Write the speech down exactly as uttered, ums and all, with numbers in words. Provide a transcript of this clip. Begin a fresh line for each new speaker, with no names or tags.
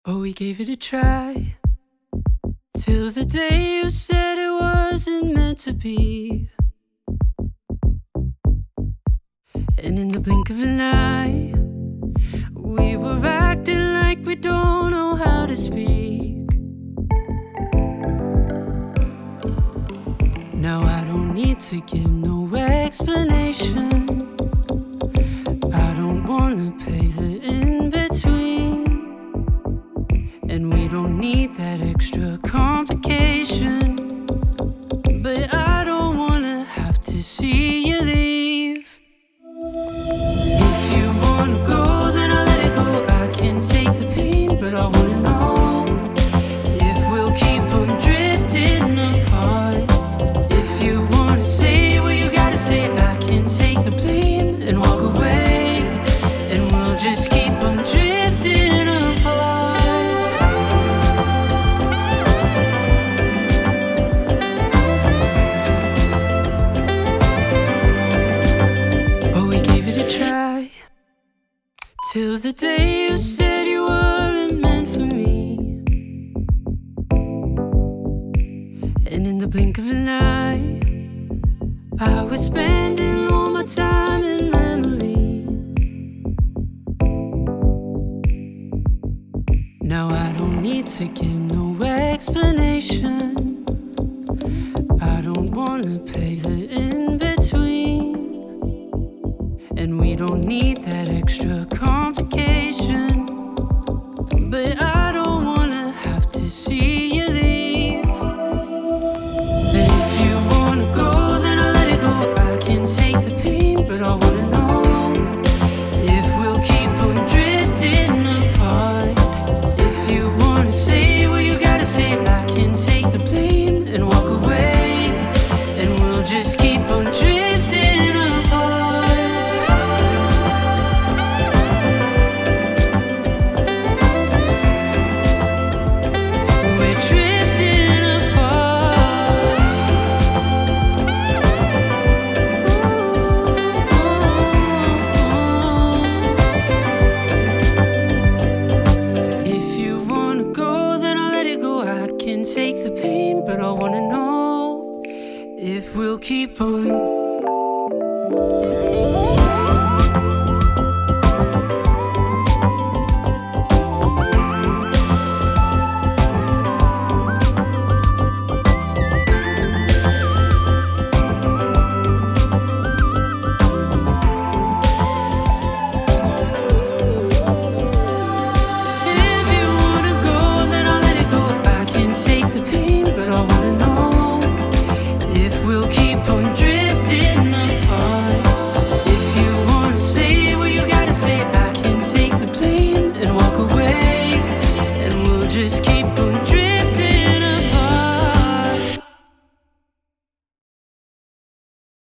Oh, we gave it a try, till the day you said it wasn't meant to be. And in the blink of an eye, we were acting like we don't know how to speak. Now I don't need to give no explanation. I don't wanna play the in-between, and we don't need that extra complication. But I don't wanna have to see you leave. If you wanna go, then I'll let it go. I can take the pain, but I wanna know if we'll keep on drifting apart. If you wanna say what you gotta say, I can take the blame and walk away, and we'll just keep on drifting apart. Till the day you said you weren't meant for me. And in the blink of an eye, I was spending all my time in memory. Now I don't need to give no explanation. I don't wanna play the in-between, and we don't need that extra complication. But I don't wanna have to see you leave. And if you wanna go, then I'll let it go. I can take the pain, but I wanna know if we'll keep on drifting apart. If you wanna say what you gotta say, I can take the blame and walk away, and we'll just keep on drifting apart. Take the pain, but I wanna know if we'll keep on. We'll keep on drifting apart. If you wanna say what you gotta say, I can take the blame and walk away, and we'll just keep on